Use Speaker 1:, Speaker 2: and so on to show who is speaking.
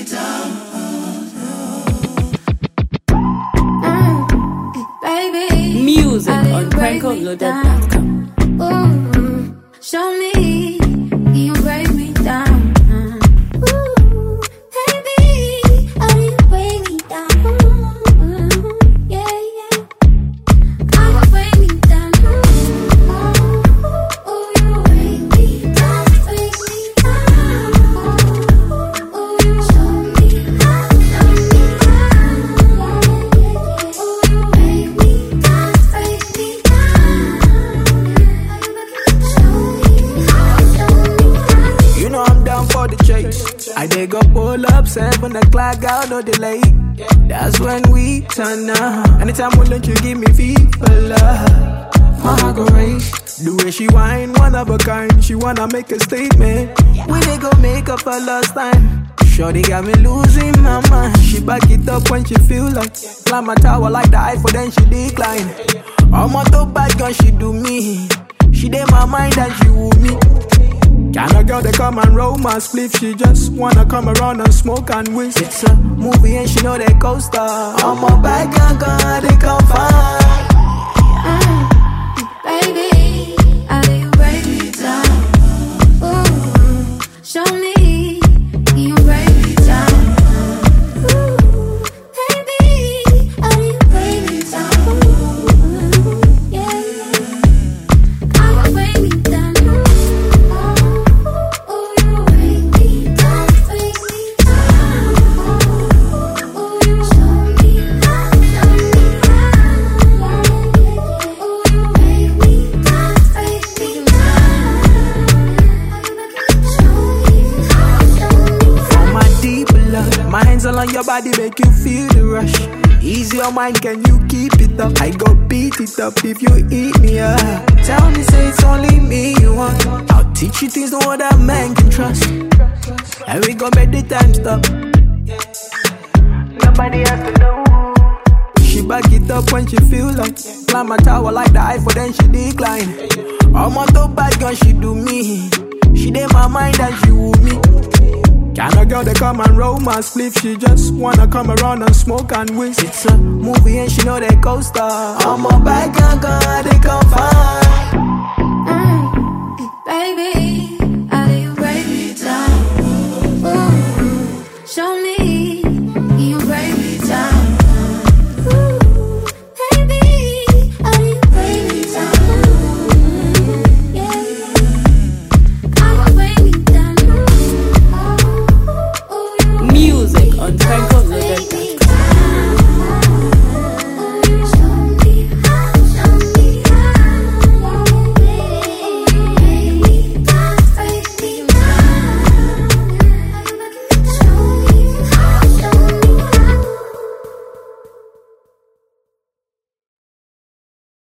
Speaker 1: Baby,
Speaker 2: Music on PrankoLoaded.com.
Speaker 1: Show me, you break me down. Ooh, baby, how do you break me down? Yeah, yeah. How you break me down? Ooh, you break me down, break me down. Ooh, you show me how, show me how. Ooh, you break me down, break me down.
Speaker 3: You know I'm down for the chase. I dig up, pull up, 7 o'clock, out no delay. That's when we turn up. Anytime we let you give me fever, love. My heart go race. The way she whine, one of a kind. She wanna make a statement. We they go make up for last time. Shorty got me losing my mind. She back it up when she feel like climb my tower like the Eiffel, then she decline. I'm on the bad gun, she do me. She did my mind and she woo me. Kinda girl they come and roll my spliff. She just wanna come around and smoke and whisk. It's a movie and she know that co-star. I'm a bad girl, they come find.
Speaker 1: Baby, how do you break me down? Ooh, show me, you break me down. Ooh, baby, how do you break me down? Ooh, yeah, yeah. How you break me down? Ooh, you break me down, break me down. Ooh, you show me how, show me how. Ooh, you break me down, break me down.
Speaker 3: For my deep love, my hands all on your body make you feel the rush. Ease your mind, can you keep it up? I go beat it up if you eat me up. Tell me, say it's only me you want. I'll teach you things no other man can trust. And we gon' make the time stop. Nobody has to know. She back it up when she feel like climb my tower like the Eiffel, then she decline. I'm on the bad gun, she do me. She did my mind and she woo me. Kinda girl they come and roll my spliff. She just wanna come around and smoke and whisk. It's a movie and she know that co-star. I'm a bad girl, they come find.
Speaker 1: Baby, how do you break me down? Ooh, show me.